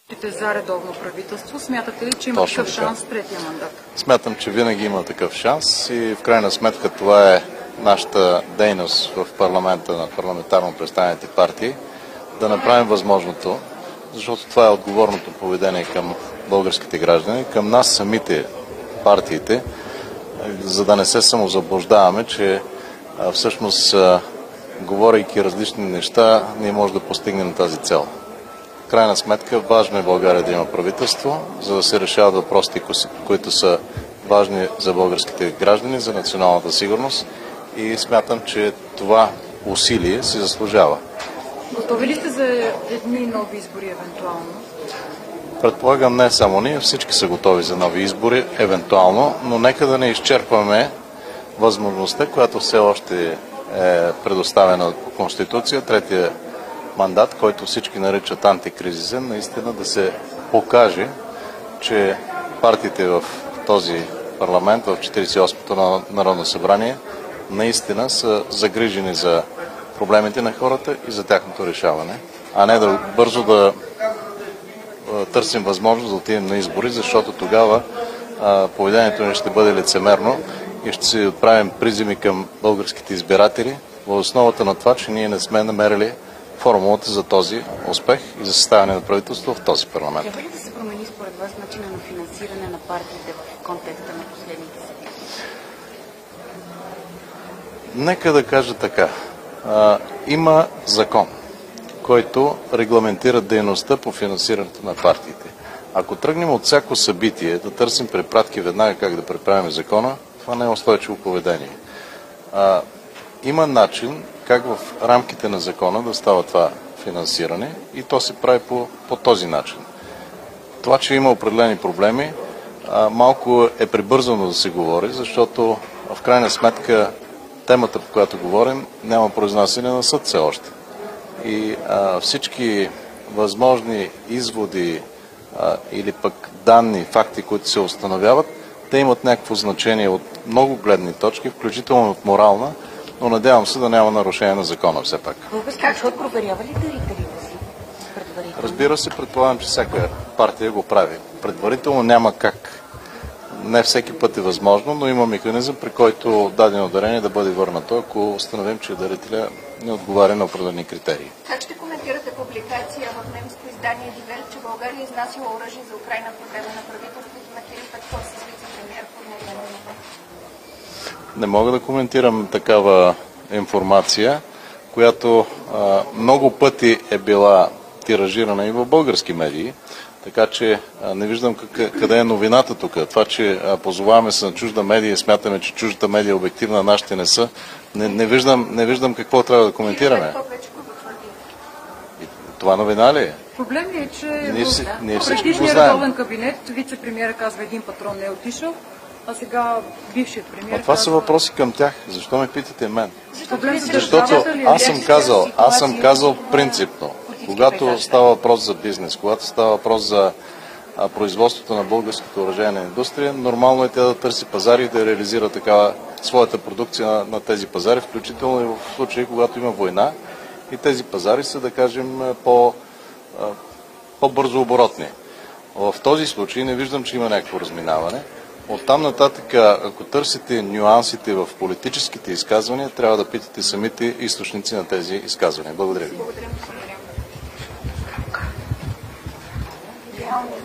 За редовно правителство, смятате ли, че има такъв шанс в третия мандат? Смятам, че винаги има такъв шанс и в крайна сметка това е нашата дейност в парламента на парламентарно представените партии, да направим възможното, защото това е отговорното поведение към българските граждани, към нас самите партиите, за да не се самозаблуждаваме, че всъщност говорейки различни неща, ние може да постигнем тази цел. В крайна сметка важно е България да има правителство, за да се решават въпросите, които са важни за българските граждани, за националната сигурност и смятам, че това усилие си заслужава. Готови ли сте за едни нови избори евентуално? Предполагам не само ние, всички са готови за нови избори евентуално, но нека да не изчерпваме възможността, която все още е предоставена по Конституция, третия мандат, който всички наричат антикризисен, наистина да се покаже, че партиите в този парламент, в 48-то Народно събрание, наистина са загрижени за проблемите на хората и за тяхното решаване, а не да бързо да търсим възможност да отидем на избори, защото тогава поведението ни ще бъде лицемерно и ще се отправим призиви към българските избиратели в основата на това, че ние не сме намерили формулата за този успех и за съставяне на правителство в този парламент. Трябва ли да се промени според вас начина на финансиране на партиите в контекста на последните събития? Нека да кажа така. Има закон, който регламентира дейността по финансирането на партиите. Ако тръгнем от всяко събитие да търсим препратки веднага как да преправим закона, това не е устойчиво поведение. Има начин как в рамките на закона да става това финансиране и то се прави по този начин. Това, че има определени проблеми, малко е прибързано да се говори, защото в крайна сметка темата, по която говорим, няма произнасяне на съд все още. И всички възможни изводи или пък данни, факти, които се установяват, те имат някакво значение от много гледни точки, включително от морална, но надявам се да няма нарушение на закона все пак. Как ще проверява ли дарителите си предварително? Разбира се, предполагам, че всяка партия го прави. Предварително няма как. Не всеки път е възможно, но има механизъм, при който дадено дарение да бъде върнато, ако установим, че дарителя не отговаря на определени критерии. Как ще коментирате публикация в немско издание Дивер, че България изнасила оръжие за Украйна по време на правителството на Кирил Петков с вице-премиер Корнелия Нинова? Не мога да коментирам такава информация, която много пъти е била тиражирана и в български медии, така че не виждам къде е новината тук. Това, че позоваваме се на чужда медия и смятаме, че чуждата медия е обективна, нашите не са, не виждам какво трябва да коментираме. Това новина ли е? Проблем е, че ние в всички го предишния знаем. редовен кабинет вице-премиера казва един патрон не е отишъл, а сега бившият премиер Това са въпроси към тях. Защо ме питате мен? Защото аз съм казал принципно. Когато става въпрос за бизнес, когато става въпрос за производството на българската оръжейна индустрия, нормално е тя да търси пазари и да реализира такава своята продукция на тези пазари, включително и в случаи, когато има война и тези пазари са, да кажем, по-бързо оборотни. В този случай не виждам, че има някакво разминаване. Оттам нататък, ако търсите нюансите в политическите изказвания, трябва да питате самите източници на тези изказвания. Благодаря ви.